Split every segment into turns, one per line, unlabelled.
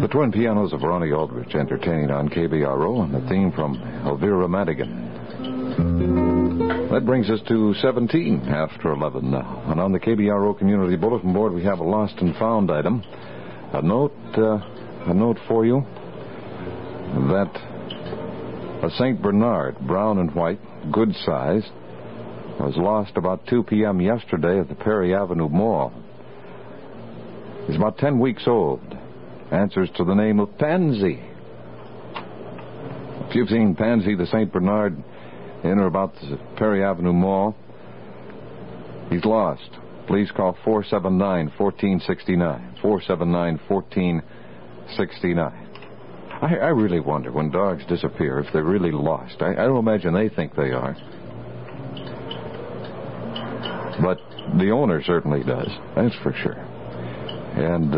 The twin pianos of Ronnie Aldrich entertaining on KBRO, and the theme from Elvira Madigan. That brings us to 17 after 11 now. And on the KBRO Community Bulletin Board, we have a lost and found item. A note for you that a St. Bernard, brown and white, good size, was lost about 2 p.m. yesterday at the Perry Avenue Mall. He's about 10 weeks old. Answers to the name of Pansy. If you've seen Pansy the St. Bernard in or about the Perry Avenue Mall, he's lost. Please call 479-1469. 479-1469. I really wonder when dogs disappear if they're really lost. I don't imagine they think they are. But the owner certainly does. That's for sure. And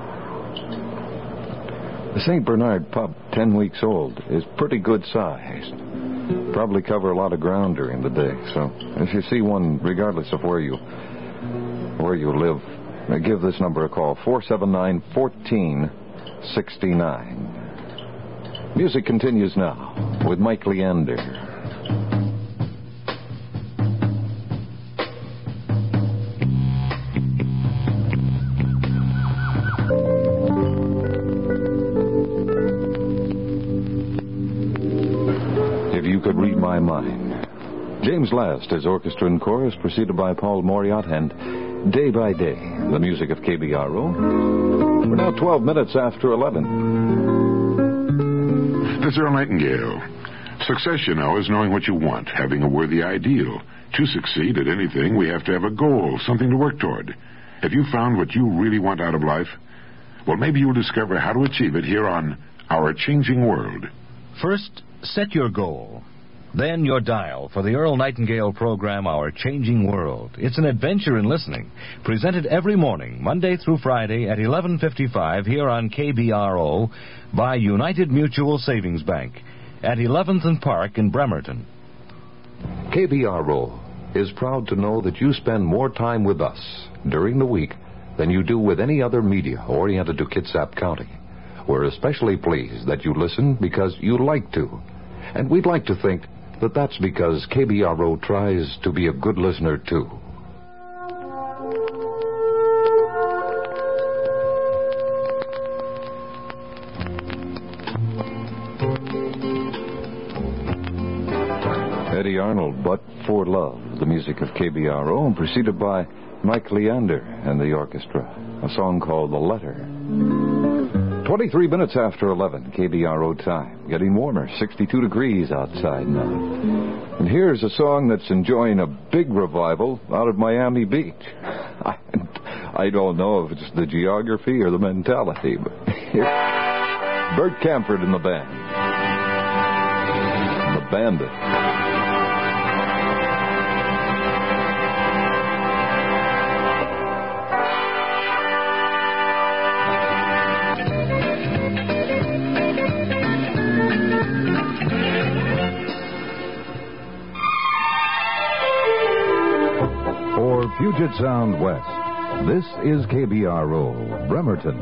the St. Bernard pup, 10 weeks old, is pretty good sized. Probably cover a lot of ground during the day. So if you see one, regardless of where you live, give this number a call, 479-1469. Music continues now with Mike Leander. If you could read my mind. James Last, his orchestra and chorus, preceded by Paul Moriarty, and Day by Day, the music of KBRO. We're now 12 minutes after 11.
This is Earl Nightingale. Success, you know, is knowing what you want, having a worthy ideal. To succeed at anything, we have to have a goal, something to work toward. Have you found what you really want out of life? Well, maybe you'll discover how to achieve it here on Our Changing World.
First, set your goal. Then your dial for the Earl Nightingale program, Our Changing World. It's an adventure in listening, presented every morning, Monday through Friday at 11:55 here on KBRO by United Mutual Savings Bank at 11th and Park in Bremerton.
KBRO is proud to know that you spend more time with us during the week than you do with any other media oriented to Kitsap County. We're especially pleased that you listen because you like to. And we'd like to think that that's because KBRO tries to be a good listener, too. Eddie Arnold, But for Love, the music of KBRO, and preceded by Mike Leander and the orchestra, a song called The Letter. 23 minutes after 11, KBRO time. Getting warmer, 62 degrees outside now. And here's a song that's enjoying a big revival out of Miami Beach. I don't know if it's the geography or the mentality, but Bert Camford and the band. The Bandit. Puget Sound West. This is KBRO, Bremerton.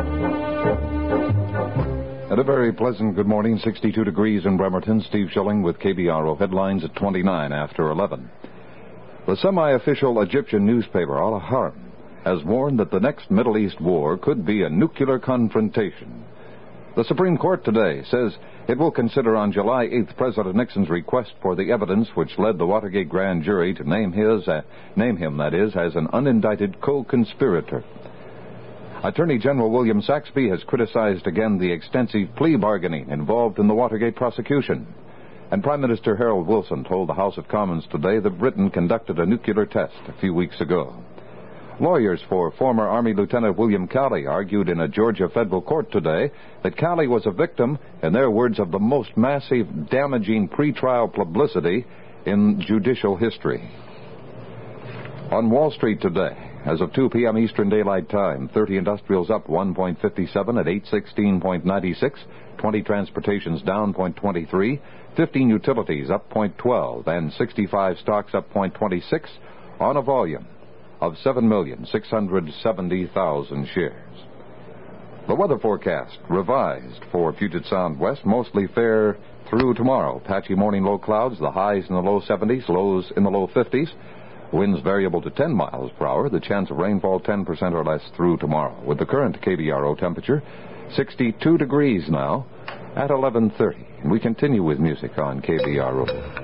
And a very pleasant good morning, 62 degrees in Bremerton. Steve Schilling with KBRO headlines at 29 after 11. The semi-official Egyptian newspaper Al Ahram has warned that the next Middle East war could be a nuclear confrontation. The Supreme Court today says it will consider on July 8th President Nixon's request for the evidence which led the Watergate grand jury to name him, as an unindicted co-conspirator. Attorney General William Saxby has criticized again the extensive plea bargaining involved in the Watergate prosecution. And Prime Minister Harold Wilson told the House of Commons today that Britain conducted a nuclear test a few weeks ago. Lawyers for former Army Lieutenant William Calley argued in a Georgia federal court today that Calley was a victim, in their words, of the most massive, damaging pretrial publicity in judicial history. On Wall Street today, as of 2 p.m. Eastern Daylight Time, 30 industrials up 1.57 at 816.96, 20 transportations down 0.23, 15 utilities up 0.12, and 65 stocks up 0.26 on a volume of 7,670,000 shares. The weather forecast, revised for Puget Sound West, mostly fair through tomorrow. Patchy morning low clouds, the highs in the low 70s, lows in the low 50s. Winds variable to 10 miles per hour. The chance of rainfall 10% or less through tomorrow. With the current KBRO temperature, 62 degrees now at 11:30. And we continue with music on KBRO.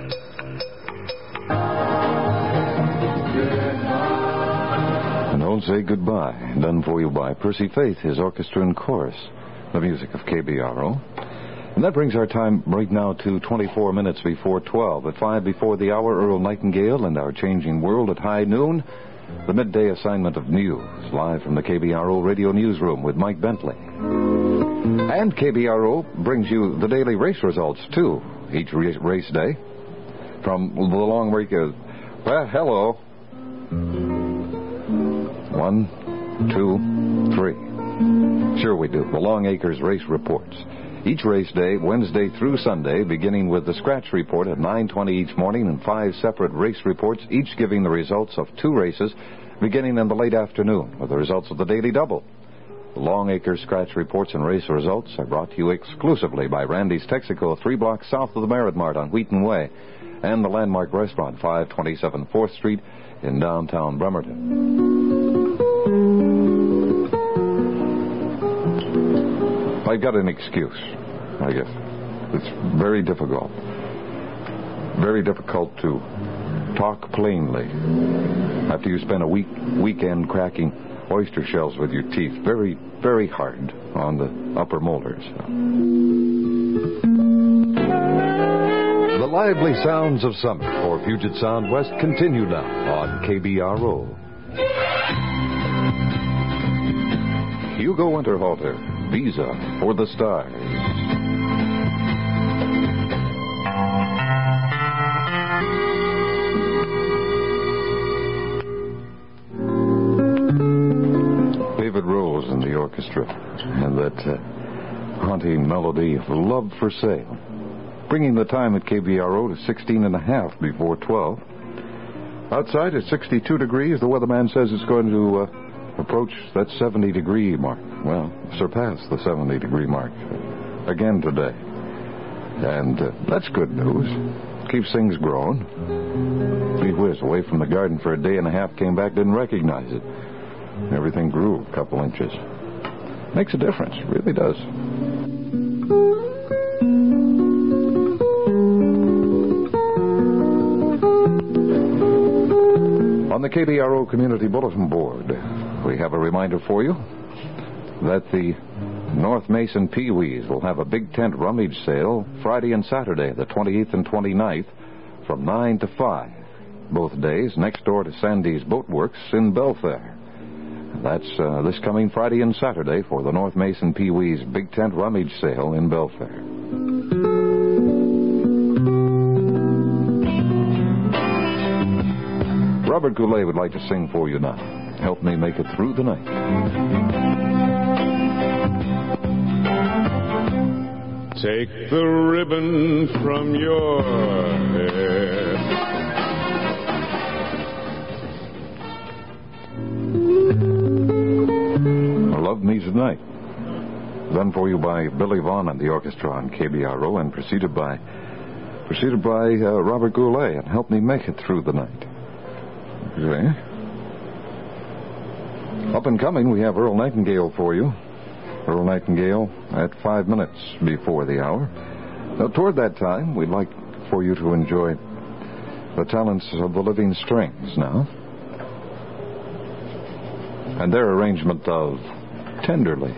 And Don't Say Goodbye, done for you by Percy Faith, his orchestra and chorus. The music of KBRO. And that brings our time right now to 24 minutes before 12. At 5 before the hour, Earl Nightingale and Our Changing World. At high noon, the midday assignment of news, live from the KBRO radio newsroom with Mike Bentley. And KBRO brings you the daily race results, too, each race day. From the long week of, well, hello. 1, 2, 3. Sure we do. The Long Acres race reports. Each race day, Wednesday through Sunday, beginning with the scratch report at 9:20 each morning and 5 separate race reports, each giving the results of 2 races, beginning in the late afternoon with the results of the Daily Double. The Long Acres scratch reports and race results are brought to you exclusively by Randy's Texaco, 3 blocks south of the Merit Mart on Wheaton Way, and the Landmark Restaurant, 527 4th Street in downtown Bremerton. I've got an excuse, I guess. It's very difficult. Very difficult to talk plainly after you spend a weekend cracking oyster shells with your teeth. Very, very hard on the upper molars. The lively sounds of summer for Puget Sound West continue now on KBRO. Hugo Winterhalter, Visa for the Stars. David Rose in the orchestra, and that haunting melody of Love for Sale, bringing the time at KBRO to 16 and a half before 12. Outside at 62 degrees, the weatherman says it's going to approach that 70-degree mark. Well, surpass the 70-degree mark again today. And that's good news. Keeps things growing. Gee whiz, away from the garden for a day and a half, came back, didn't recognize it. Everything grew a couple inches. Makes a difference, it really does. On the KBRO Community Bulletin Board, we have a reminder for you that the North Mason Pee-wees will have a big tent rummage sale Friday and Saturday, the 28th and 29th, from 9 to 5. Both days next door to Sandy's Boat Works in Belfair. That's this coming Friday and Saturday for the North Mason Pee-wees big tent rummage sale in Belfair. Robert Goulet would like to sing for you now. Help me make it through the night.
Take the ribbon from your hair.
Love Me Tonight. Done for you by Billy Vaughn and the orchestra on KBRO, and preceded by Robert Goulet, and Help Me Make It Through the Night. Okay. Up and coming, we have Earl Nightingale for you. Earl Nightingale at 5 minutes before the hour. Now, toward that time, we'd like for you to enjoy the talents of the Living Strings now, and their arrangement of Tenderly.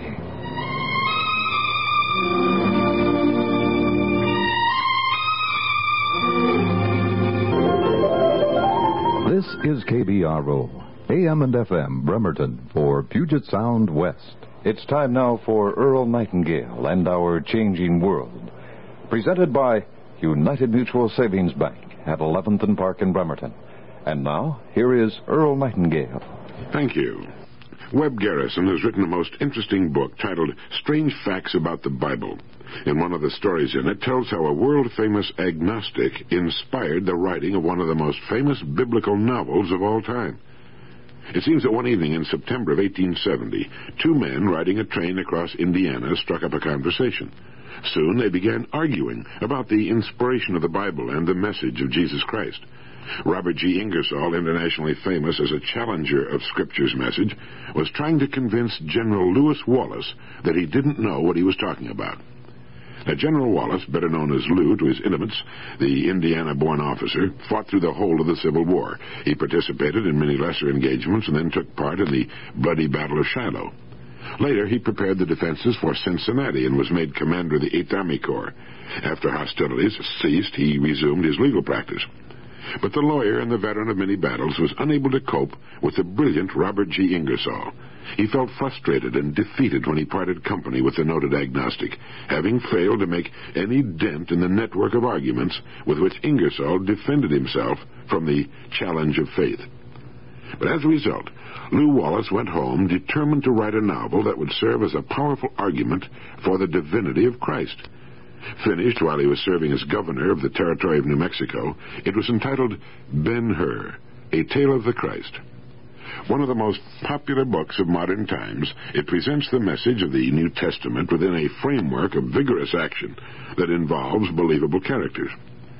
This is KBRO, AM and FM, Bremerton, for Puget Sound West. It's time now for Earl Nightingale and Our Changing World, presented by United Mutual Savings Bank at 11th and Park in Bremerton. And now, here is Earl Nightingale.
Thank you. Webb Garrison has written a most interesting book titled Strange Facts About the Bible. And one of the stories in it tells how a world-famous agnostic inspired the writing of one of the most famous biblical novels of all time. It seems that one evening in September of 1870, two men riding a train across Indiana struck up a conversation. Soon they began arguing about the inspiration of the Bible and the message of Jesus Christ. Robert G. Ingersoll, internationally famous as a challenger of Scripture's message, was trying to convince General Lewis Wallace that he didn't know what he was talking about. Now, General Wallace, better known as Lou to his intimates, the Indiana-born officer, fought through the whole of the Civil War. He participated in many lesser engagements and then took part in the bloody Battle of Shiloh. Later, he prepared the defenses for Cincinnati and was made commander of the 8th Army Corps. After hostilities ceased, he resumed his legal practice. But the lawyer and the veteran of many battles was unable to cope with the brilliant Robert G. Ingersoll. He felt frustrated and defeated when he parted company with the noted agnostic, having failed to make any dent in the network of arguments with which Ingersoll defended himself from the challenge of faith. But as a result, Lew Wallace went home determined to write a novel that would serve as a powerful argument for the divinity of Christ. Finished while he was serving as governor of the territory of New Mexico, it was entitled Ben-Hur, A Tale of the Christ. One of the most popular books of modern times, it presents the message of the New Testament within a framework of vigorous action that involves believable characters.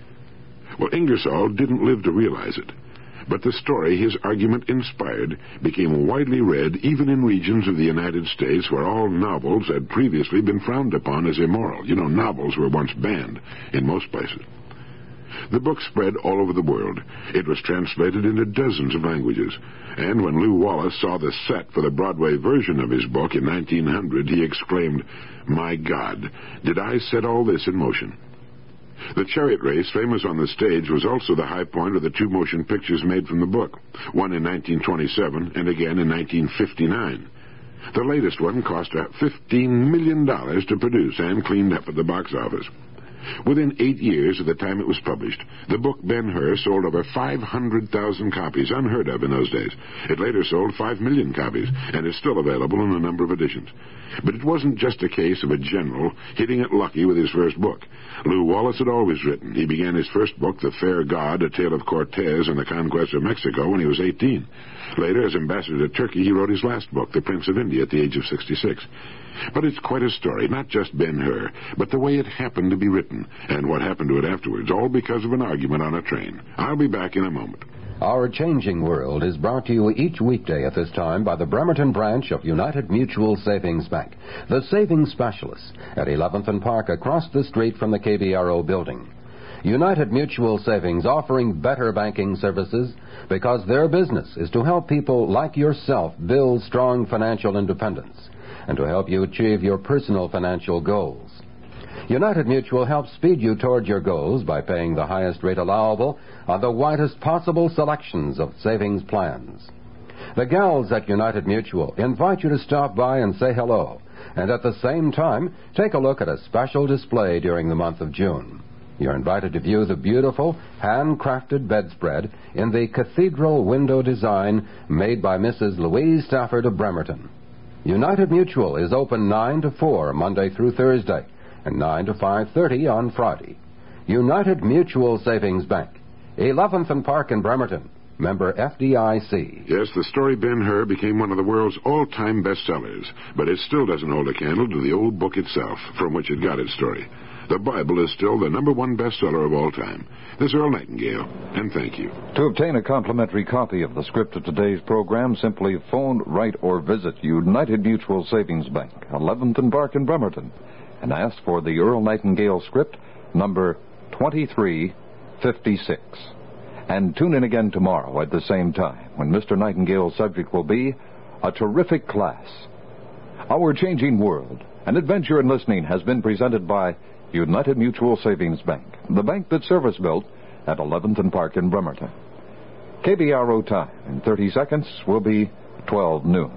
Well, Ingersoll didn't live to realize it, but the story his argument inspired became widely read even in regions of the United States where all novels had previously been frowned upon as immoral. You know, novels were once banned in most places. The book spread all over the world. It was translated into dozens of languages, and when Lew Wallace saw the set for the Broadway version of his book in 1900, he exclaimed, "My God, did I set all this in motion?" The chariot race, famous on the stage, was also the high point of the two motion pictures made from the book, one in 1927 and again in 1959. The latest one cost $15 million to produce and cleaned up at the box office. Within 8 years of the time it was published, the book Ben-Hur sold over 500,000 copies, unheard of in those days. It later sold 5 million copies, and is still available in a number of editions. But it wasn't just a case of a general hitting it lucky with his first book. Lew Wallace had always written. He began his first book, The Fair God, A Tale of Cortez and the Conquest of Mexico, when he was 18. Later, as ambassador to Turkey, he wrote his last book, The Prince of India, at the age of 66. But it's quite a story, not just Ben-Hur, but the way it happened to be written, and what happened to it afterwards, all because of an argument on a train. I'll be back in a moment.
Our Changing World is brought to you each weekday at this time by the Bremerton branch of United Mutual Savings Bank, the savings specialists at 11th and Park across the street from the KBRO building. United Mutual Savings offering better banking services because their business is to help people like yourself build strong financial independence and to help you achieve your personal financial goals. United Mutual helps speed you toward your goals by paying the highest rate allowable on the widest possible selections of savings plans. The gals at United Mutual invite you to stop by and say hello, and at the same time, take a look at a special display during the month of June. You're invited to view the beautiful, handcrafted bedspread in the cathedral window design made by Mrs. Louise Stafford of Bremerton. United Mutual is open 9 to 4 Monday through Thursday and 9 to 5:30 on Friday. United Mutual Savings Bank, 11th and Park in Bremerton, member FDIC.
Yes, the story Ben-Hur became one of the world's all-time bestsellers, but it still doesn't hold a candle to the old book itself from which it got its story. The Bible is still the #1 bestseller of all time. This is Earl Nightingale, and thank you.
To obtain a complimentary copy of the script of today's program, simply phone, write, or visit United Mutual Savings Bank, 11th and Park in Bremerton, and ask for the Earl Nightingale script, number 2356. And tune in again tomorrow at the same time, when Mr. Nightingale's subject will be A Terrific Class. Our Changing World, an adventure in listening, has been presented by United Mutual Savings Bank, the bank that's service-built at 11th and Park in Bremerton. KBRO time in 30 seconds will be 12 noon.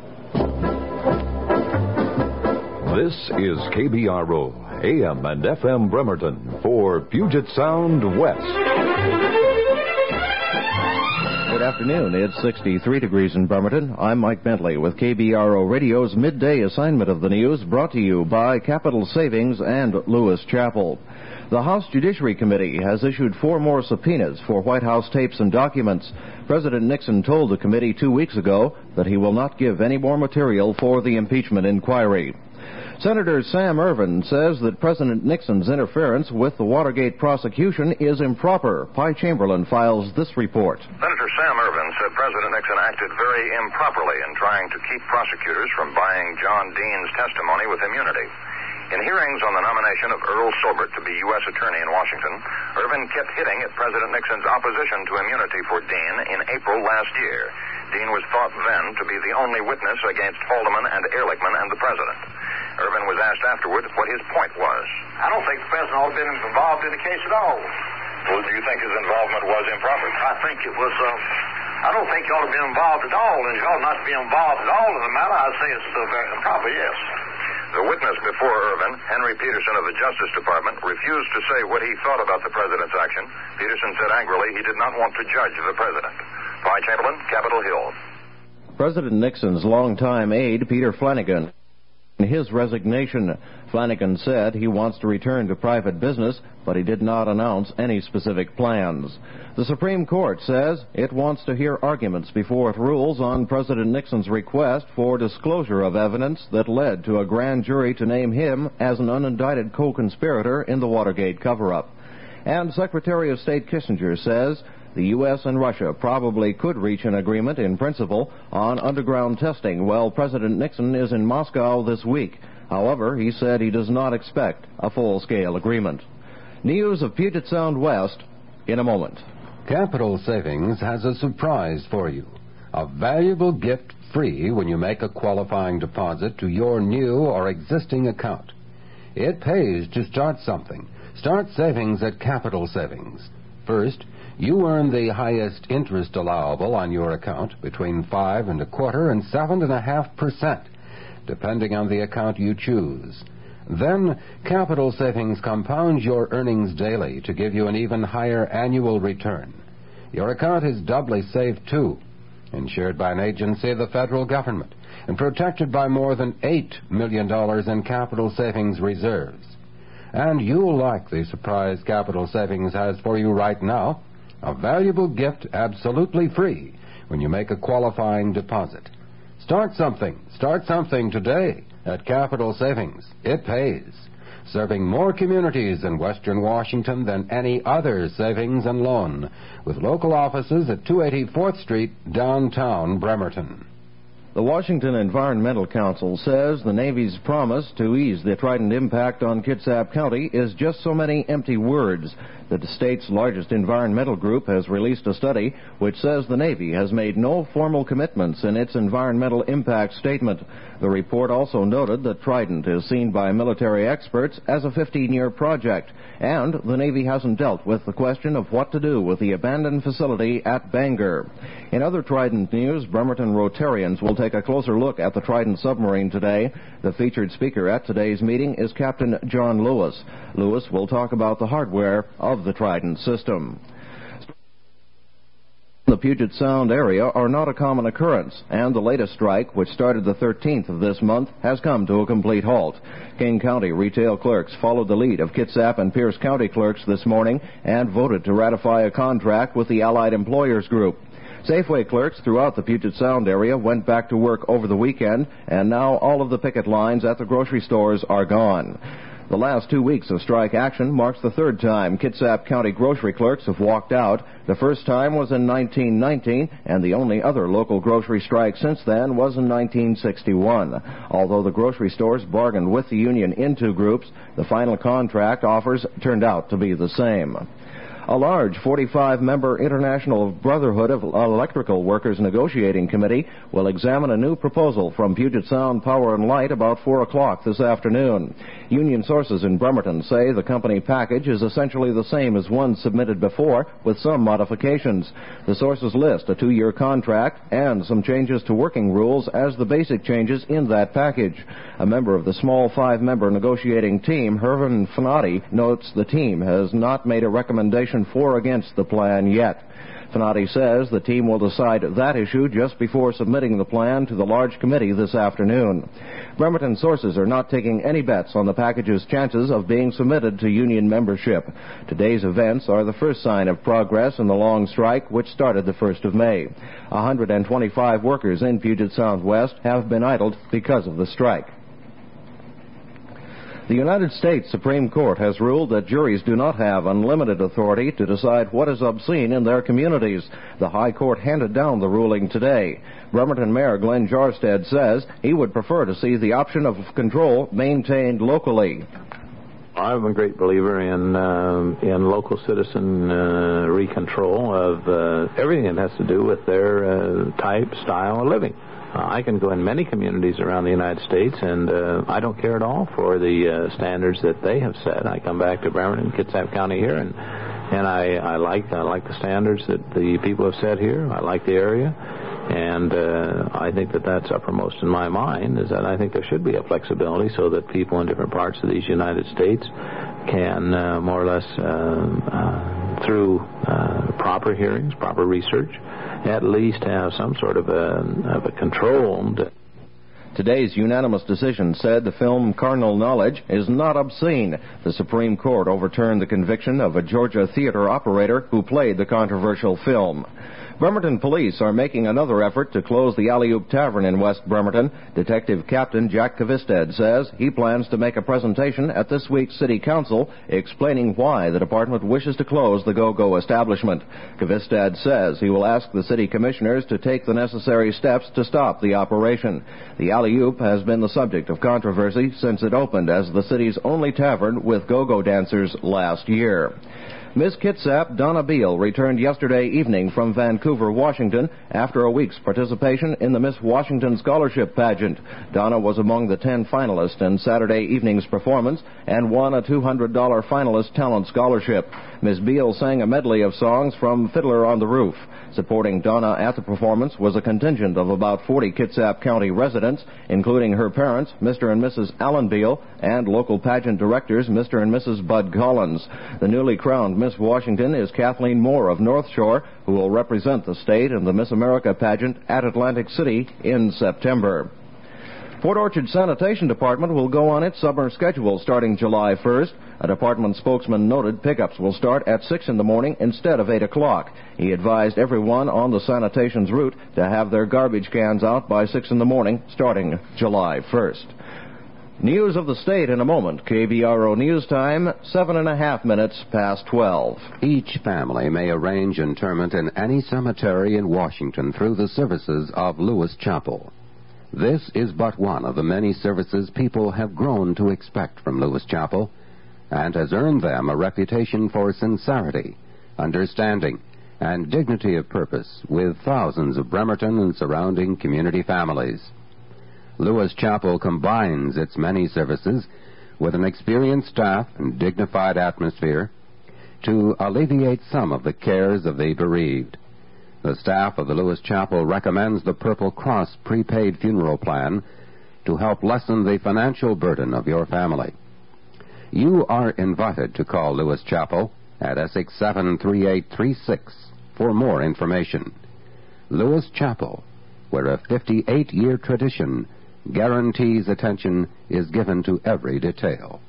This is KBRO, AM and FM Bremerton for Puget Sound West.
Good
afternoon. It's 63 degrees in Bremerton. I'm Mike Bentley with KBRO Radio's midday assignment of the news, brought to you by Capital Savings and Lewis Chapel. The House Judiciary Committee has issued 4 more subpoenas for White House tapes and documents. President Nixon told the committee 2 weeks ago that he will not give any more material for the impeachment inquiry. Senator Sam Ervin says that President Nixon's interference with the Watergate prosecution is improper. Pi Chamberlain files this report.
Senator Sam Ervin said President Nixon acted very improperly in trying to keep prosecutors from buying John Dean's testimony with immunity. In hearings on the nomination of Earl Sobert to be U.S. Attorney in Washington, Ervin kept hitting at President Nixon's opposition to immunity for Dean in April last year. Dean was thought then to be the only witness against Haldeman and Ehrlichman and the President. Ervin was asked afterward what his point was.
I don't think the President ought to have been involved in the case at all.
Well, do you think his involvement was improper?
I think it was, I don't think he ought to be involved at all, and he ought not to be involved at all in the matter. I'd say it's very improper, yes.
The witness before Ervin, Henry Peterson of the Justice Department, refused to say what he thought about the President's action. Peterson said angrily he did not want to judge the President. Pi Chamberlain, Capitol Hill.
President Nixon's longtime aide, Peter Flanagan, in his resignation, Flanagan said he wants to return to private business, but he did not announce any specific plans. The Supreme Court says it wants to hear arguments before it rules on President Nixon's request for disclosure of evidence that led to a grand jury to name him as an unindicted co-conspirator in the Watergate cover-up. And Secretary of State Kissinger says the U.S. and Russia probably could reach an agreement in principle on underground testing while President Nixon is in Moscow this week. However, he said he does not expect a full-scale agreement. News of Puget Sound West in a moment.
Capital Savings has a surprise for you. A valuable gift free when you make a qualifying deposit to your new or existing account. It pays to start something. Start savings at Capital Savings. First, you earn the highest interest allowable on your account, between 5.25% and 7.5%, depending on the account you choose. Then, Capital Savings compounds your earnings daily to give you an even higher annual return. Your account is doubly safe, too, insured by an agency of the federal government, and protected by more than $8 million in Capital Savings reserves. And you'll like the surprise Capital Savings has for you right now. A valuable gift absolutely free when you make a qualifying deposit. Start something today at Capital Savings. It pays. Serving more communities in Western Washington than any other savings and loan, with local offices at 284th Street, downtown Bremerton.
The Washington Environmental Council says the Navy's promise to ease the Trident impact on Kitsap County is just so many empty words. The state's largest environmental group has released a study which says the Navy has made no formal commitments in its environmental impact statement. The report also noted that Trident is seen by military experts as a 15-year project, and the Navy hasn't dealt with the question of what to do with the abandoned facility at Bangor. In other Trident news, Bremerton Rotarians will take a closer look at the Trident submarine today. The featured speaker at today's meeting is Captain John Lewis. Lewis will talk about the hardware of the Trident system. The Puget Sound area are not a common occurrence, and the latest strike, which started the 13th of this month, has come to a complete halt. King County retail clerks followed the lead of Kitsap and Pierce County clerks this morning and voted to ratify a contract with the Allied Employers Group. Safeway clerks throughout the Puget Sound area went back to work over the weekend, and now all of the picket lines at the grocery stores are gone. The last 2 weeks of strike action marks the third time Kitsap County grocery clerks have walked out. The first time was in 1919, and the only other local grocery strike since then was in 1961. Although the grocery stores bargained with the union in 2 groups, the final contract offers turned out to be the same. A large 45-member International Brotherhood of Electrical Workers Negotiating Committee will examine a new proposal from Puget Sound Power and Light about 4 o'clock this afternoon. Union sources in Bremerton say the company package is essentially the same as one submitted before, with some modifications. The sources list a 2-year contract and some changes to working rules as the basic changes in that package. A member of the small 5-member negotiating team, Herman Fanati, notes the team has not made a recommendation for or against the plan yet. Fenati says the team will decide that issue just before submitting the plan to the large committee this afternoon. Bremerton sources are not taking any bets on the package's chances of being submitted to union membership. Today's events are the first sign of progress in the long strike, which started the 1st of May. 125 workers in Puget Sound West have been idled because of the strike. The United States Supreme Court has ruled that juries do not have unlimited authority to decide what is obscene in their communities. The High Court handed down the ruling today. Bremerton Mayor Glenn Jarstead says he would prefer to see the option of control maintained locally.
I'm a great believer in local citizen recontrol of everything that has to do with their type, style of living. I can go in many communities around the United States, and I don't care at all for the standards that they have set. I come back to Bremerton, Kitsap County here, and I like the standards that the people have set here. I like the area, and I think that that's uppermost in my mind, is that I think there should be a flexibility so that people in different parts of these United States can more or less, through proper hearings, proper research, at least have some sort of a controlled.
Today's unanimous decision said the film Carnal Knowledge is not obscene. The Supreme Court overturned the conviction of a Georgia theater operator who played the controversial film. Bremerton police are making another effort to close the Alley-Oop Tavern in West Bremerton. Detective Captain Jack Kvisted says he plans to make a presentation at this week's City Council explaining why the department wishes to close the Go-Go establishment. Kvisted says he will ask the city commissioners to take the necessary steps to stop the operation. The Alley-Oop has been the subject of controversy since it opened as the city's only tavern with go-go dancers last year. Miss Kitsap Donna Beal returned yesterday evening from Vancouver, Washington, after a week's participation in the Miss Washington Scholarship Pageant. Donna was among the 10 finalists in Saturday evening's performance and won a $200 finalist talent scholarship. Miss Beal sang a medley of songs from Fiddler on the Roof. Supporting Donna at the performance was a contingent of about 40 Kitsap County residents, including her parents, Mr. and Mrs. Allen Beal, and local pageant directors, Mr. and Mrs. Bud Collins. The newly crowned Miss Washington is Kathleen Moore of North Shore, who will represent the state in the Miss America pageant at Atlantic City in September. Port Orchard Sanitation Department will go on its summer schedule starting July 1st. A department spokesman noted pickups will start at 6 in the morning instead of 8 o'clock. He advised everyone on the sanitation's route to have their garbage cans out by 6 in the morning starting July 1st. News of the state in a moment. KBRO News Time, 7.5 minutes past 12.
Each family may arrange interment in any cemetery in Washington through the services of Lewis Chapel. This is but one of the many services people have grown to expect from Lewis Chapel, and has earned them a reputation for sincerity, understanding, and dignity of purpose with thousands of Bremerton and surrounding community families. Lewis Chapel combines its many services with an experienced staff and dignified atmosphere to alleviate some of the cares of the bereaved. The staff of the Lewis Chapel recommends the Purple Cross prepaid funeral plan to help lessen the financial burden of your family. You are invited to call Lewis Chapel at Essex 73836 for more information. Lewis Chapel, where a 58-year tradition guarantees attention is given to every detail.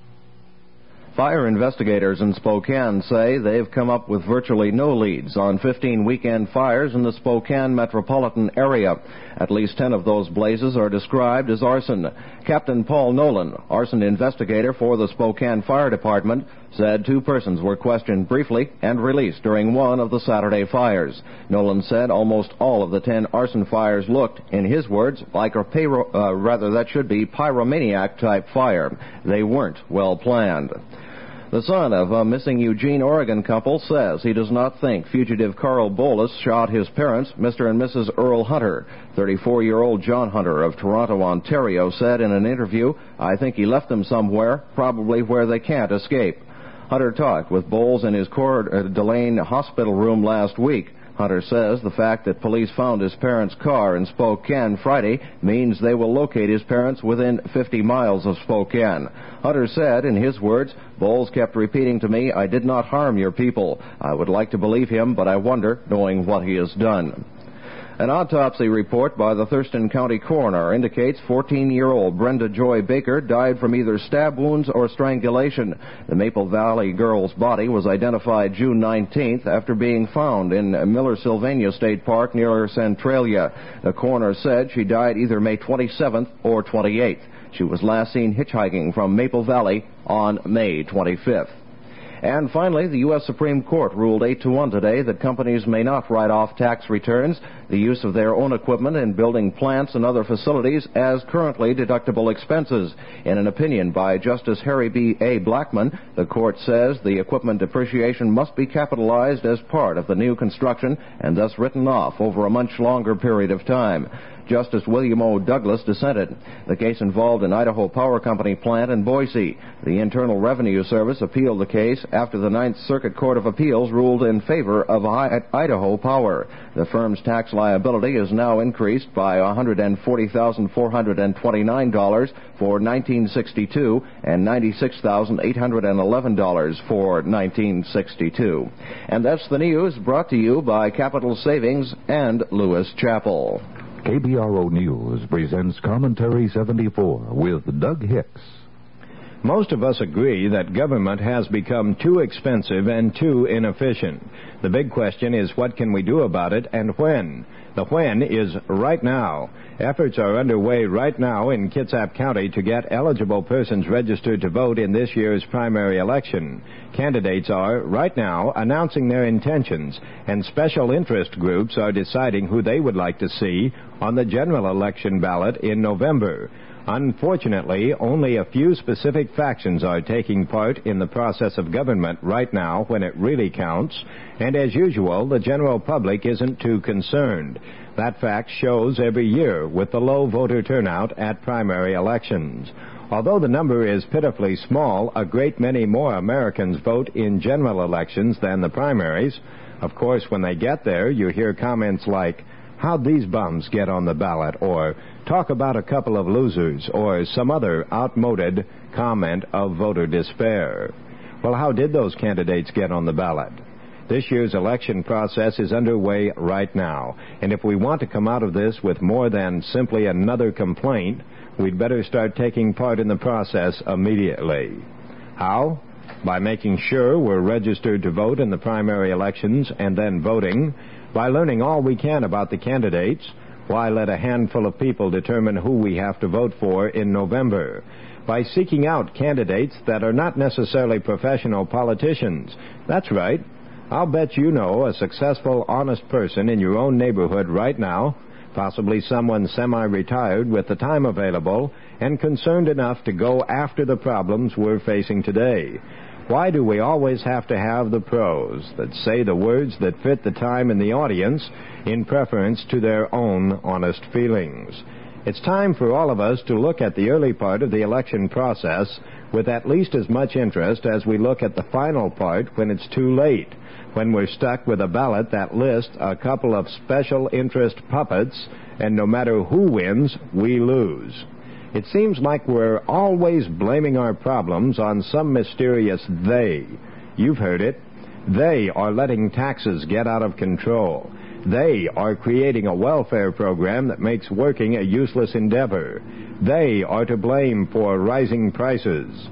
Fire investigators in Spokane say they've come up with virtually no leads on 15 weekend fires in the Spokane metropolitan area. At least 10 of those blazes are described as arson. Captain Paul Nolan, arson investigator for the Spokane Fire Department, said 2 persons were questioned briefly and released during one of the Saturday fires. Nolan said almost all of the 10 arson fires looked, in his words, like a pyromaniac-type fire. They weren't well planned. The son of a missing Eugene, Oregon couple says he does not think fugitive Carl Bolus shot his parents, Mr. and Mrs. Earl Hunter. 34-year-old John Hunter of Toronto, Ontario, said in an interview, "I think he left them somewhere, probably where they can't escape." Hunter talked with Bowles in his Coeur d'Alene hospital room last week. Hunter says the fact that police found his parents' car in Spokane Friday means they will locate his parents within 50 miles of Spokane. Hunter said, in his words, Bowles kept repeating to me, "I did not harm your people." I would like to believe him, but I wonder, knowing what he has done. An autopsy report by the Thurston County coroner indicates 14-year-old Brenda Joy Baker died from either stab wounds or strangulation. The Maple Valley girl's body was identified June 19th after being found in Miller-Sylvania State Park near Centralia. The coroner said she died either May 27th or 28th. She was last seen hitchhiking from Maple Valley on May 25th. And finally, the U.S. Supreme Court ruled 8-1 today that companies may not write off tax returns the use of their own equipment in building plants and other facilities as currently deductible expenses. In an opinion by Justice Harry B. A. Blackmun, the court says the equipment depreciation must be capitalized as part of the new construction and thus written off over a much longer period of time. Justice William O. Douglas dissented. The case involved an Idaho Power Company plant in Boise. The Internal Revenue Service appealed the case after the Ninth Circuit Court of Appeals ruled in favor of Idaho Power. The firm's tax liability is now increased by $140,429 for 1962 and $96,811 for 1962. And that's the news brought to you by Capital Savings and Lewis Chapel.
KBRO News presents Commentary 74 with Doug Hicks.
Most of us agree that government has become too expensive and too inefficient. The big question is, what can we do about it and when? The when is right now. Efforts are underway right now in Kitsap County to get eligible persons registered to vote in this year's primary election. Candidates are, right now, announcing their intentions, and special interest groups are deciding who they would like to see on the general election ballot in November. Unfortunately, only a few specific factions are taking part in the process of government right now when it really counts, and as usual, the general public isn't too concerned. That fact shows every year with the low voter turnout at primary elections. Although the number is pitifully small, a great many more Americans vote in general elections than the primaries. Of course, when they get there, you hear comments like, "How'd these bums get on the ballot?" or "Talk about a couple of losers," or some other outmoded comment of voter despair. Well, how did those candidates get on the ballot? This year's election process is underway right now, and if we want to come out of this with more than simply another complaint, we'd better start taking part in the process immediately. How? By making sure we're registered to vote in the primary elections and then voting, by learning all we can about the candidates. Why let a handful of people determine who we have to vote for in November? By seeking out candidates that are not necessarily professional politicians. That's right. I'll bet you know a successful, honest person in your own neighborhood right now, possibly someone semi-retired with the time available and concerned enough to go after the problems we're facing today. Why do we always have to have the pros that say the words that fit the time and the audience in preference to their own honest feelings? It's time for all of us to look at the early part of the election process with at least as much interest as we look at the final part when it's too late, when we're stuck with a ballot that lists a couple of special interest puppets, and no matter who wins, we lose. It seems like we're always blaming our problems on some mysterious they. You've heard it. They are letting taxes get out of control. They are creating a welfare program that makes working a useless endeavor. They are to blame for rising prices.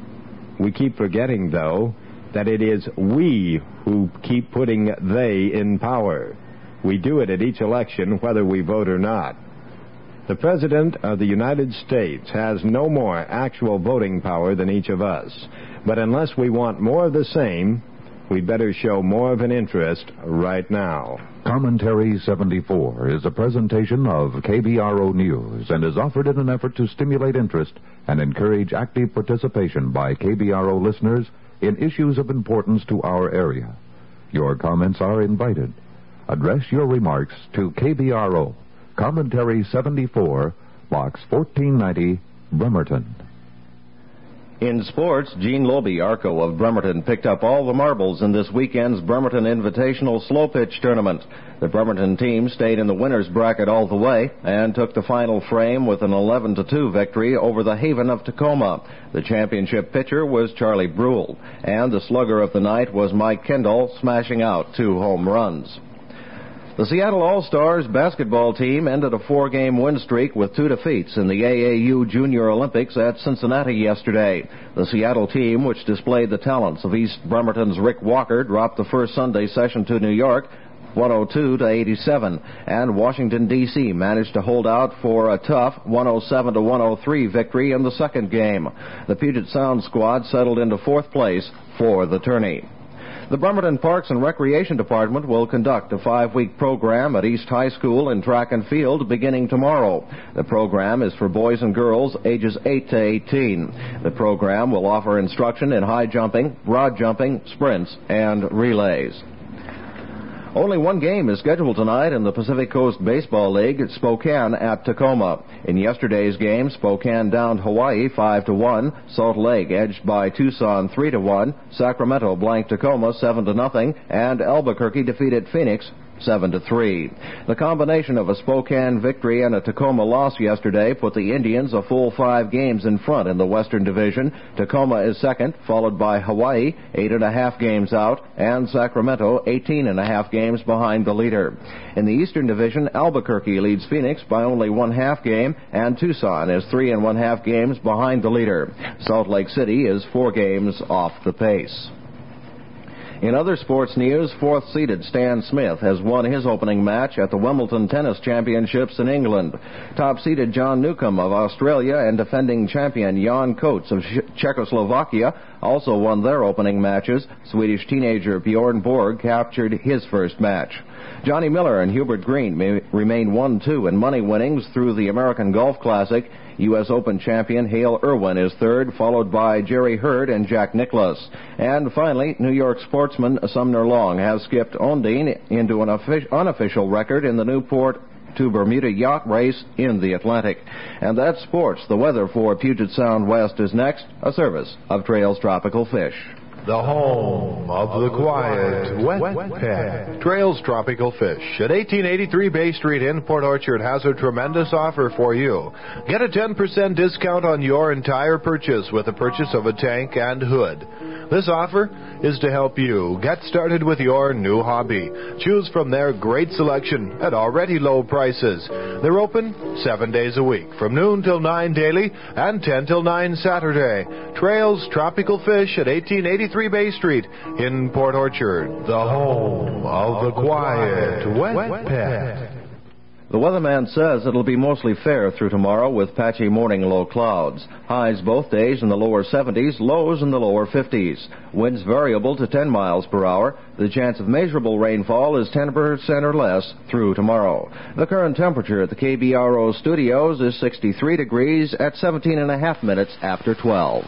We keep forgetting, though, that it is we who keep putting they in power. We do it at each election, whether we vote or not. The President of the United States has no more actual voting power than each of us. But unless we want more of the same, we'd better show more of an interest right now.
Commentary 74 is a presentation of KBRO News and is offered in an effort to stimulate interest and encourage active participation by KBRO listeners in issues of importance to our area. Your comments are invited. Address your remarks to KBRO, Commentary 74, Box 1490, Bremerton.
In sports, Gene Lobe Arco of Bremerton picked up all the marbles in this weekend's Bremerton Invitational Slow Pitch Tournament. The Bremerton team stayed in the winner's bracket all the way and took the final frame with an 11-2 victory over the Haven of Tacoma. The championship pitcher was Charlie Brule, and the slugger of the night was Mike Kendall, smashing out 2 home runs. The Seattle All-Stars basketball team ended a 4-game win streak with 2 defeats in the AAU Junior Olympics at Cincinnati yesterday. The Seattle team, which displayed the talents of East Bremerton's Rick Walker, dropped the first Sunday session to New York 102-87, and Washington, D.C. managed to hold out for a tough 107-103 victory in the second game. The Puget Sound squad settled into 4th place for the tourney. The Bremerton Parks and Recreation Department will conduct a 5-week program at East High School in track and field beginning tomorrow. The program is for boys and girls ages 8 to 18. The program will offer instruction in high jumping, broad jumping, sprints, and relays. Only one game is scheduled tonight in the Pacific Coast Baseball League at Spokane at Tacoma. In yesterday's game, Spokane downed Hawaii 5-1, Salt Lake edged by Tucson 3-1, Sacramento blanked Tacoma 7-0, and Albuquerque defeated Phoenix 7-3. The combination of a Spokane victory and a Tacoma loss yesterday put the Indians a full 5 games in front in the Western Division. Tacoma is second, followed by Hawaii, 8.5 games out, and Sacramento, 18.5 games behind the leader. In the Eastern Division, Albuquerque leads Phoenix by only 1/2 game, and Tucson is 3.5 games behind the leader. Salt Lake City is 4 games off the pace. In other sports news, 4th-seeded Stan Smith has won his opening match at the Wimbledon Tennis Championships in England. Top-seeded John Newcomb of Australia and defending champion Jan Coates of Czechoslovakia also won their opening matches. Swedish teenager Bjorn Borg captured his first match. Johnny Miller and Hubert Green remain 1-2 in money winnings through the American Golf Classic. U.S. Open champion Hale Irwin is third, followed by Jerry Hurd and Jack Nicklaus. And finally, New York sportsman Sumner Long has skipped Ondine into an unofficial record in the Newport to Bermuda yacht race in the Atlantic. And that's sports. The weather for Puget Sound West is next, a service of Trails Tropical Fish.
The home of the quiet wet pet. Trails Tropical Fish at 1883 Bay Street in Port Orchard has a tremendous offer for you. Get a 10% discount on your entire purchase with the purchase of a tank and hood. This offer is to help you get started with your new hobby. Choose from their great selection at already low prices. They're open 7 days a week, from noon till 9 daily and 10 till 9 Saturday. Trails Tropical Fish at 1883 Bay Street in Port Orchard, the home of the quiet wet pet.
The weatherman says it'll be mostly fair through tomorrow with patchy morning low clouds. Highs both days in the lower 70s, lows in the lower 50s. Winds variable to 10 miles per hour. The chance of measurable rainfall is 10% or less through tomorrow. The current temperature at the KBRO studios is 63 degrees at 17.5 minutes after 12.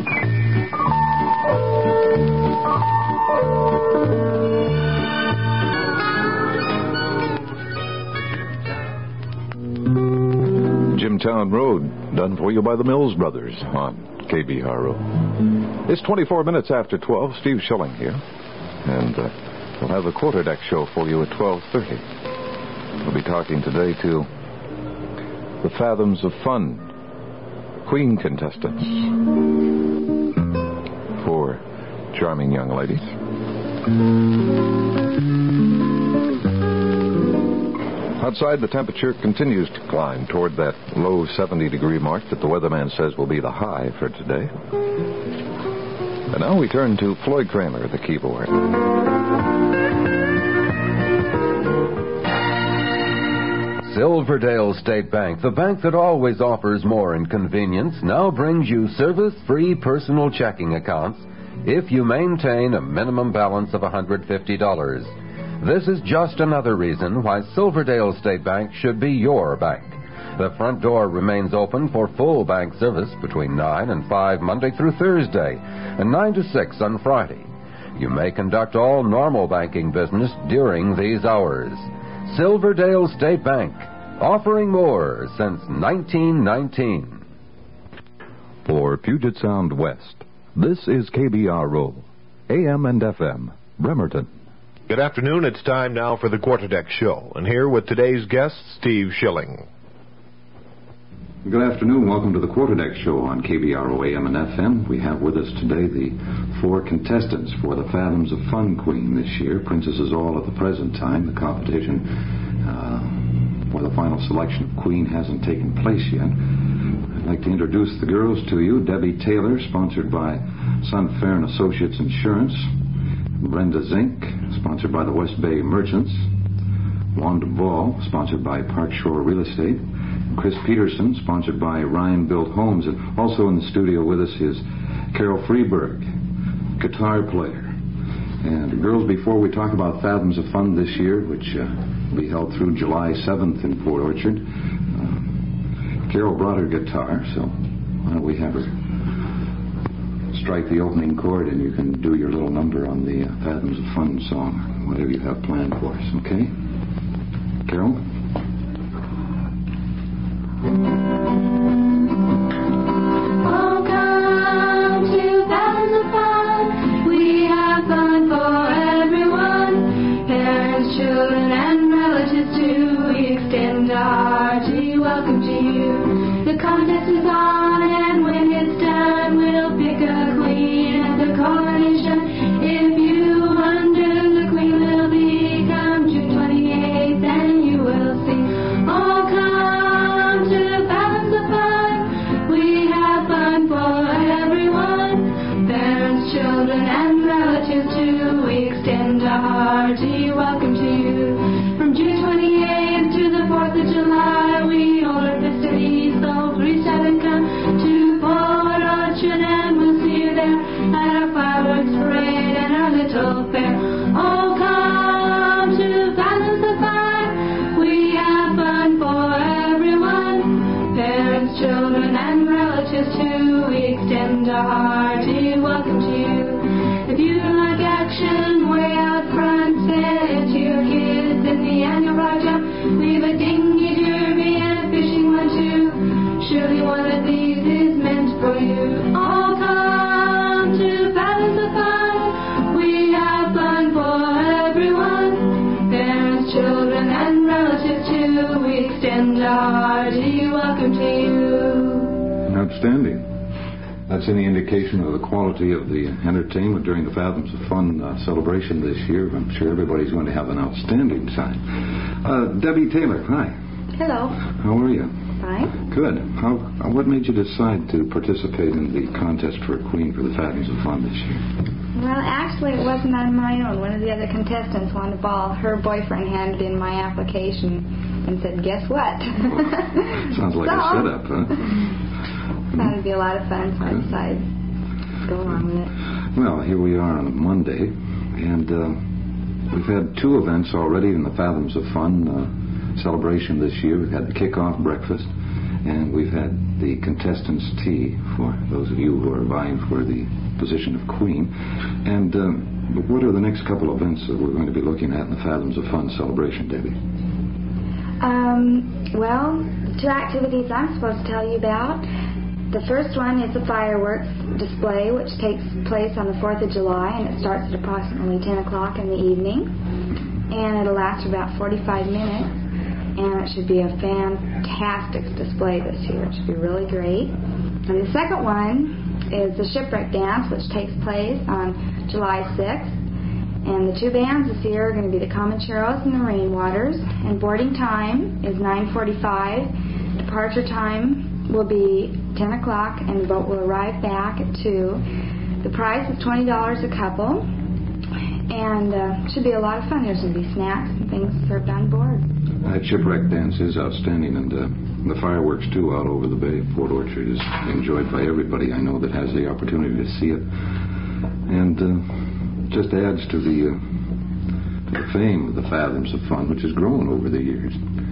Jimtown Road, done for you by the Mills Brothers on KBRO. It's 24 minutes after 12. Steve Schilling here. And we'll have the Quarterdeck Show for you at 12:30. We'll be talking today to the Fathoms of Fun Queen contestants. 4 charming young ladies. Outside, the temperature continues to climb toward that low 70-degree mark that the weatherman says will be the high for today. And now we turn to Floyd Kramer at the keyboard.
Silverdale State Bank, the bank that always offers more in convenience, now brings you service-free personal checking accounts if you maintain a minimum balance of $150. This is just another reason why Silverdale State Bank should be your bank. The front door remains open for full bank service between 9 and 5 Monday through Thursday and 9 to 6 on Friday. You may conduct all normal banking business during these hours. Silverdale State Bank, offering more since 1919.
For for Puget Sound West. This is KBRO, AM and FM, Bremerton.
Good afternoon. It's time now for the Quarterdeck Show. And here with today's guest, Steve Schilling.
Good afternoon. Welcome to the Quarterdeck Show on KBRO, AM and FM. We have with us today the 4 contestants for the Fathoms of Fun Queen this year. Princesses all at the present time. The competition for the final selection of Queen hasn't taken place yet. I'd like to introduce the girls to you. Debbie Taylor, sponsored by Sun Fair and Associates Insurance. Brenda Zink, sponsored by the West Bay Merchants. Wanda Ball, sponsored by Park Shore Real Estate. Chris Peterson, sponsored by Ryan Built Homes. And also in the studio with us is Carol Freeberg, guitar player. And girls, before we talk about Fathoms of Fun this year, which will be held through July 7th in Port Orchard, Carol brought her guitar, so why don't we have her strike the opening chord and you can do your little number on the Fathoms of Fun song, whatever you have planned for us, okay? Carol?
Welcome to Fathoms of Fun. We have fun for everyone. Parents, children, and relatives too. We extend our hearty welcome to you. The contest is on, and when it's done, we'll pick a queen at the coronation. If you wonder, the queen will be come June 28th, and you will see. Oh, come to Fathoms of Fun. We have fun for everyone. Parents, children, and relatives too. We extend our hearty welcome to you. From June 28th to the 4th of July, we hold our festivities, so please have and come to Port Orchard, and we'll see you there at our fireworks parade and our little fair. Oh, come to Fathoms of Fun. We have fun for everyone. Parents, children, and relatives too. We extend our hearty welcome to you. If you like action way out front, say it to your kids in the annual ride jump. We've a dinghy derby and a fishing one too. Surely one of these is meant for you. Oh, come to Fathoms of Fun. We have fun for everyone. Parents, children, and relatives too. We extend our hearty welcome to you.
Outstanding. That's any indication of the quality of the entertainment during the Fathoms of Fun celebration this year. I'm sure everybody's going to have an outstanding time. Debbie Taylor, hi.
Hello.
How are you?
Fine.
Good. What made you decide to participate in the contest for a queen for the Fathoms of Fun this year?
Well, actually, it wasn't on my own. One of the other contestants won a ball. Her boyfriend handed in my application and said, guess what?
Sounds like a setup, huh?
Thought it'd be a lot of fun, so I decided to go along with it.
Well, here we are on a Monday, and we've had 2 events already in the Fathoms of Fun celebration this year. We've had the kickoff breakfast, and we've had the contestants' tea for those of you who are vying for the position of queen. And what are the next couple of events that we're going to be looking at in the Fathoms of Fun celebration, Debbie?
Well, 2 activities I'm supposed to tell you about. The first one is a fireworks display, which takes place on the 4th of July, and it starts at approximately 10 o'clock in the evening. And it'll last for about 45 minutes. And it should be a fantastic display this year. It should be really great. And the second one is the Shipwreck Dance, which takes place on July 6th. And the 2 bands this year are going to be the Comancheros and the Rainwaters. And boarding time is 9:45. Departure time will be 10 o'clock, and the boat will arrive back at 2. The price is $20 a couple, and should be a lot of fun. There's going to be snacks and things served on board.
That Shipwreck Dance is outstanding, and the fireworks, too, out over the bay of Port Orchard is enjoyed by everybody I know that has the opportunity to see it. And just adds to the fame of the Fathoms of Fun, which has grown over the years.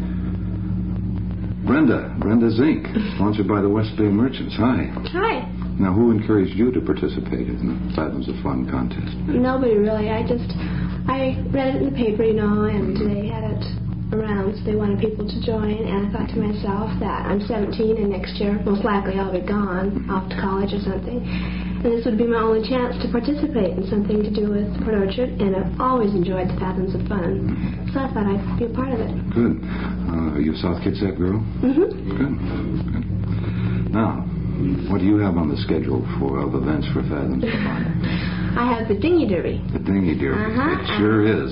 Brenda Zink, sponsored by the West Bay Merchants. Hi.
Hi.
Now, who encouraged you to participate in the Fathoms of Fun contest?
Nobody really. I read it in the paper, and they had it around, so they wanted people to join, and I thought to myself that I'm 17 and next year most likely I'll be gone off to college or something, and this would be my only chance to participate in something to do with Port Orchard, and I've always enjoyed the Fathoms of Fun, so I thought I'd be a part of it.
Good. Are you a South Kitsap girl?
Mm-hmm.
Good. Now, what do you have on the schedule of events for Fathoms of Fun?
I have the Dinghy Derby.
The Dinghy Derby. It sure is.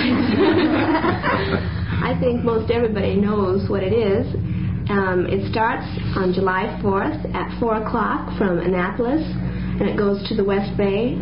I think most everybody knows what it is. It starts on July 4th at 4 o'clock from Annapolis, and it goes to the West Bay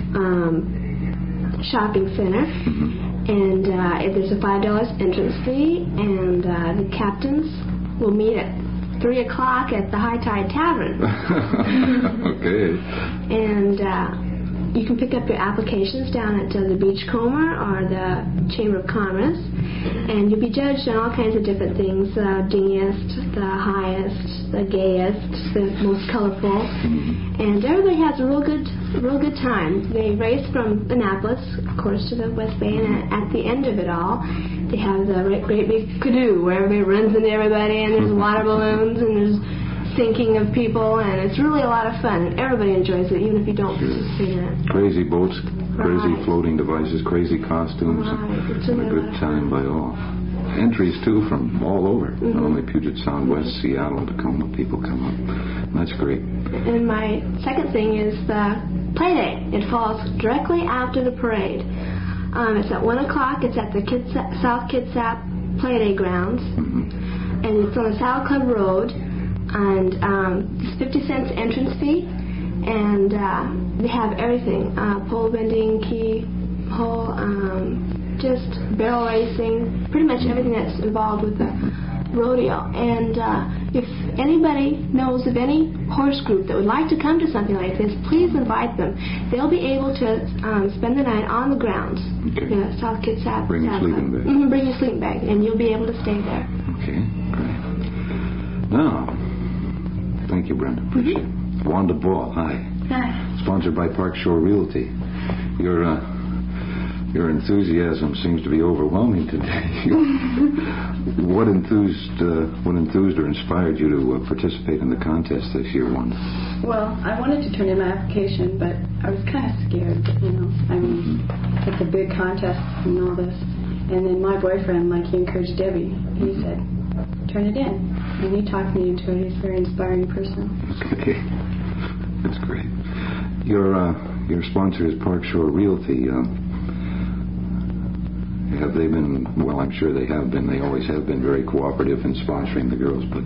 Shopping Center. And there's a $5 entrance fee, and the captains will meet at 3 o'clock at the High Tide Tavern.
Okay.
And you can pick up your applications down at the Beachcomber or the Chamber of Commerce, and you'll be judged on all kinds of different things: the dingiest, the highest, the gayest, the most colorful, and everybody has a real good time. They race from Annapolis, of course, to the West Bay, and at the end of it all, they have the great big canoe where everybody runs into everybody, and there's water balloons, and there's sinking of people, and it's really a lot of fun, and everybody enjoys it, even if you don't participate in it.
Crazy boats, crazy floating devices, crazy costumes, and a good time by all. Entries, too, from all over, not only Puget Sound, West, Seattle, Tacoma, people come up. That's great.
And my second thing is the play day. It falls directly after the parade. It's at 1 o'clock. It's at the South Kitsap Play Day grounds, and it's on the Saddle Club Road. And it's 50 cents entrance fee, and they have everything: pole bending, key pole, just barrel racing, pretty much everything that's involved with the rodeo. And if anybody knows of any horse group that would like to come to something like this, please invite them. They'll be able to spend the night on the grounds, the South Kitsap.
Bring your sleeping bag.
Bring your sleeping bag, and you'll be able to stay there.
Okay, great. Now, thank you, Brenda. Appreciate it. Wanda Ball, hi.
Hi.
Sponsored by Park Shore Realty. Your enthusiasm seems to be overwhelming today. What enthused or inspired you to participate in the contest this year, Wanda?
Well, I wanted to turn in my application, but I was kind of scared, I mean, it's a big contest and all this. And then my boyfriend, he encouraged Debbie. He said, turn it in. And he talked me into it. He's a very inspiring person.
Okay. That's great. Your sponsor is Park Shore Realty. Have they been, well, I'm sure they have been. They always have been very cooperative in sponsoring the girls. But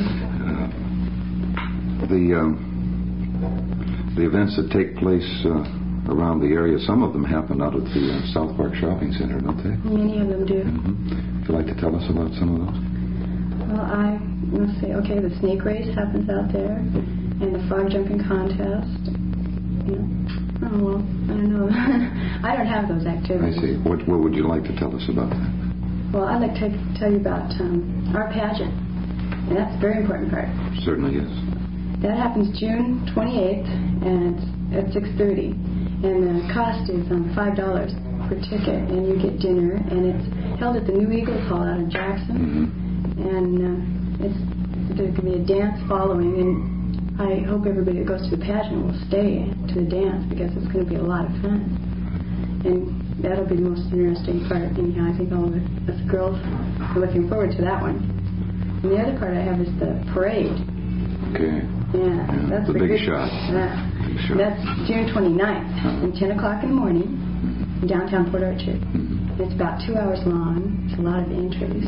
the events that take place around the area, some of them happen out at the South Park Shopping Center, don't they?
Many of them do.
Would you like to tell us about some of those?
Well, let's see. Okay, the snake race happens out there, and the frog jumping contest. I don't know. I don't have those activities.
I see. What would you like to tell us about that?
Well, I'd like to tell you about our pageant, and that's a very important part.
Certainly is.
That happens June 28th, and it's at 6:30, and the cost is $5 per ticket, and you get dinner, and it's held at the New Eagles Hall out of Jackson, and there's going to be a dance following, and I hope everybody that goes to the pageant will stay to the dance because it's going to be a lot of fun. And that'll be the most interesting part. Anyhow, I think all of us girls are looking forward to that one. And the other part I have is the parade.
Okay.
Yeah, that's
the big shot.
That's June 29th at 10 o'clock in the morning in downtown Port Orchard. It's about 2 hours long. It's a lot of entries.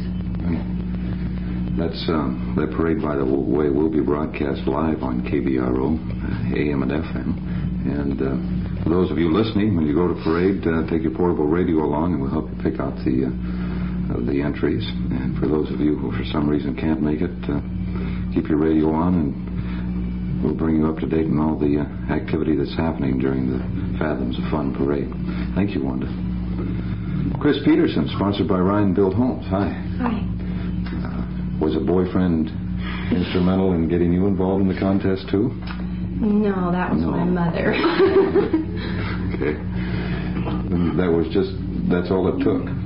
That parade, by the way, will be broadcast live on KBRO, AM and FM. And for those of you listening, when you go to parade, take your portable radio along, and we'll help you pick out the entries. And for those of you who, for some reason, can't make it, keep your radio on, and we'll bring you up to date on all the activity that's happening during the Fathoms of Fun parade. Thank you, Wanda. Chris Peterson, sponsored by Ryan Bill Holmes. Hi.
Hi.
Was a boyfriend instrumental in getting you involved in the contest, too?
No, that was my mother.
Okay. That's all it took.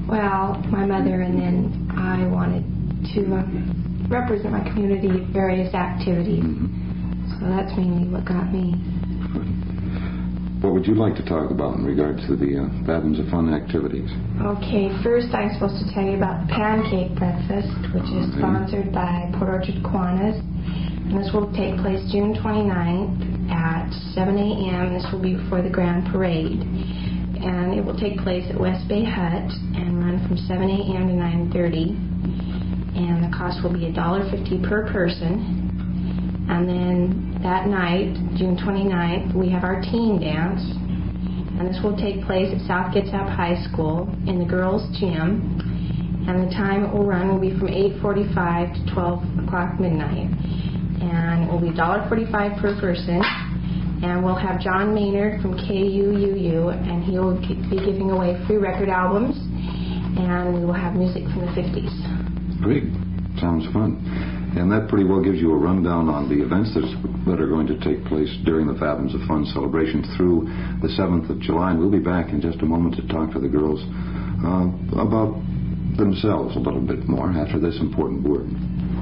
Well, my mother, and then I wanted to represent my community at various activities. So that's mainly what got me.
What would you like to talk about in regards to the Fathoms of Fun activities?
Okay, first I'm supposed to tell you about the Pancake Breakfast, which is sponsored by Port Orchard Kiwanis. And this will take place June 29th at 7 a.m. This will be before the Grand Parade. And it will take place at West Bay Hut and run from 7 a.m. to 9:30. And the cost will be $1.50 per person. And then that night, June 29th, we have our teen dance. And this will take place at South Kitsap High School in the girls' gym. And the time it will run will be from 8:45 to 12 o'clock midnight. And it will be $1.45 per person. And we'll have John Maynard from KUUU, and he will be giving away free record albums. And we will have music from the 50s.
Great. Sounds fun. And that pretty well gives you a rundown on the events that are going to take place during the Fathoms of Fun celebration through the 7th of July. And we'll be back in just a moment to talk to the girls about themselves a little bit more after this important word.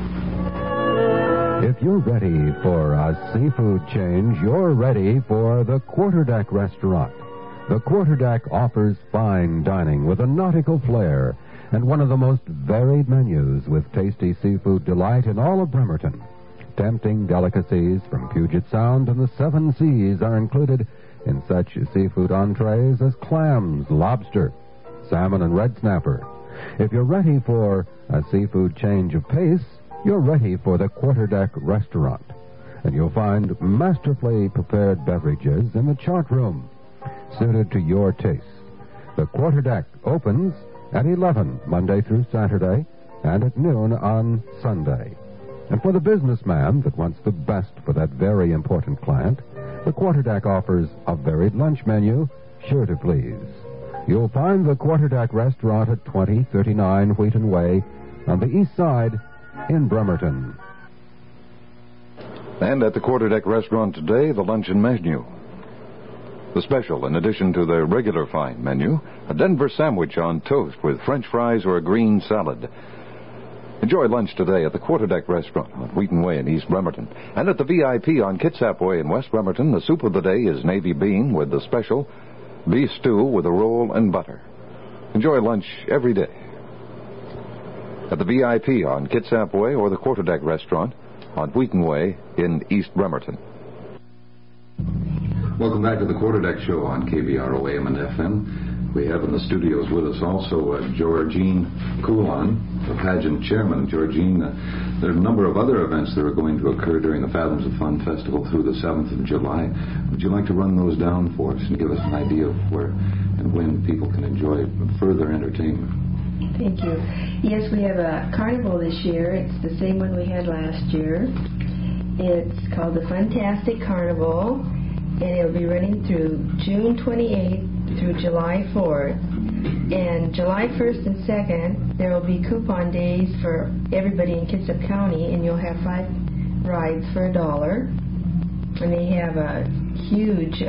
If you're ready for a seafood change, you're ready for the Quarterdeck Restaurant. The Quarterdeck offers fine dining with a nautical flair and one of the most varied menus with tasty seafood delight in all of Bremerton. Tempting delicacies from Puget Sound and the Seven Seas are included in such seafood entrees as clams, lobster, salmon, and red snapper. If you're ready for a seafood change of pace, you're ready for the Quarterdeck Restaurant. And you'll find masterfully prepared beverages in the chart room, suited to your taste. The Quarterdeck opens at 11 Monday through Saturday and at noon on Sunday. And for the businessman that wants the best for that very important client, the Quarterdeck offers a varied lunch menu sure to please. You'll find the Quarterdeck Restaurant at 2039 Wheaton Way on the east side in Bremerton.
And at the Quarterdeck Restaurant today, the luncheon menu. The special, in addition to the regular fine menu, a Denver sandwich on toast with French fries or a green salad. Enjoy lunch today at the Quarterdeck Restaurant on Wheaton Way in East Bremerton. And at the VIP on Kitsap Way in West Bremerton, the soup of the day is navy bean with the special beef stew with a roll and butter. Enjoy lunch every day at the VIP on Kitsap Way or the Quarterdeck Restaurant on Wheaton Way in East Bremerton.
Welcome back to the Quarterdeck Show on KBRO AM and FM. We have in the studios with us also Georgine Coulon, the pageant chairman. Georgine, there are a number of other events that are going to occur during the Fathoms of Fun Festival through the 7th of July. Would you like to run those down for us and give us an idea of where and when people can enjoy further entertainment?
Thank you. Yes, we have a carnival this year. It's the same one we had last year. It's called the Funtastic Carnival, and it'll be running through June 28th through July 4th. And July 1st and 2nd, there will be coupon days for everybody in Kitsap County, and you'll have 5 rides for $1. And they have a huge,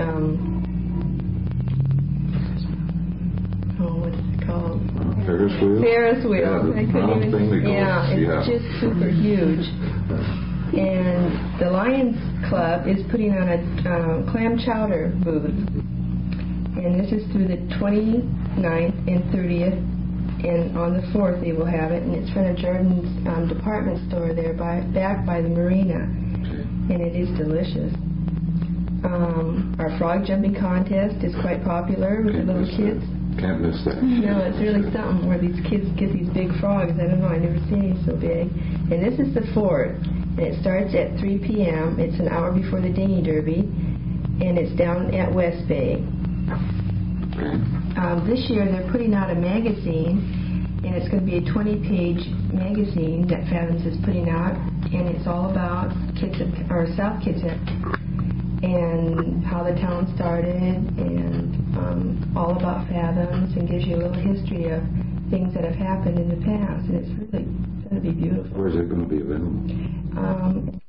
what is it called?
Ferris wheel?
Ferris wheel.
Yeah,
I couldn't even,
thing that goes,
it's just super huge. And the Lions Club is putting on a clam chowder booth. And this is through the 29th and 30th. And on the 4th they will have it. And it's from Jordan's department store there, back by the marina. And it is delicious. Our frog jumping contest is quite popular with the little kids.
Can't miss that.
No, it's really something where these kids get these big frogs. I don't know, I've never seen any so big. And this is the 4th. And it starts at 3 p.m. It's an hour before the Dinghy Derby. And it's down at West Bay. This year they're putting out a magazine. And it's going to be a 20-page magazine that Fathoms is putting out. And it's all about Kitsap, or South Kitsap. And how the town started. And all about Fathoms. And gives you a little history of things that have happened in the past. And it's really going to be beautiful.
Where is it going to be available?